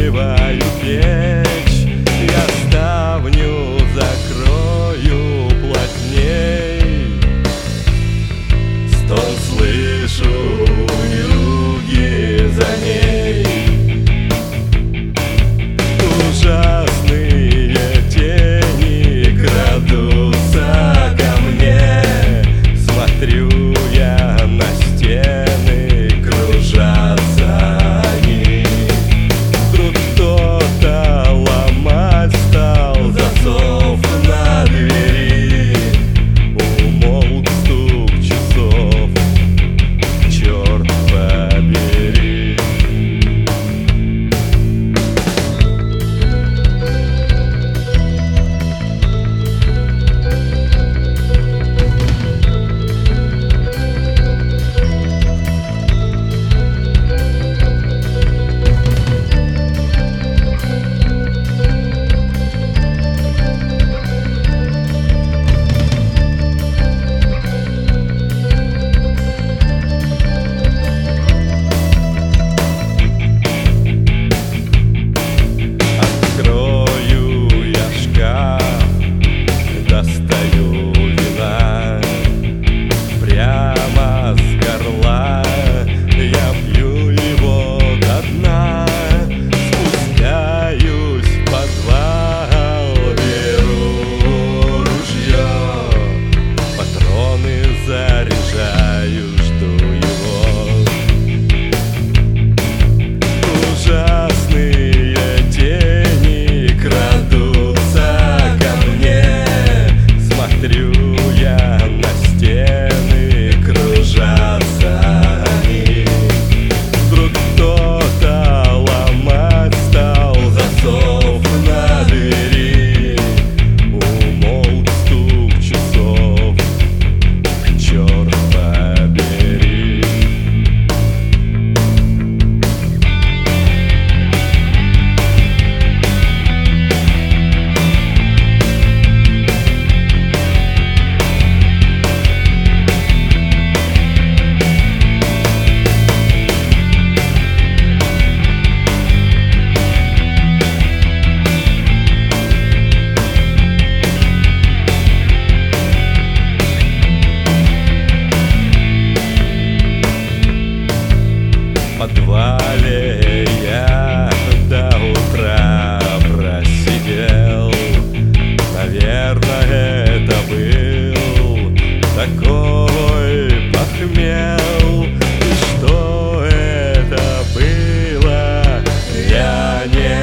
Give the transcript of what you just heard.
разогреваю печь, я ставню закрою плотней. Стон слышу вьюги за ней. Ужасные тени крадутся ко мне. Смотрю я на стены, кружатся они. Вдруг кто-то ломать стал засов на двери. Умолк стук часов, черт побери. Достаю вина прямо с горла, я пью его до дна. Спускаюсь в подвал, беру ружье, патроны заряжаю, жду его. Ужасные тени крадутся ко мне. Смотрю я на стены, кружатся они. Вдруг кто-то ломать стал засов на двери. Умолк стук часов, черт побери. В подвале я до утра просидел. Наверное, это был такой похмел. И что это было, я не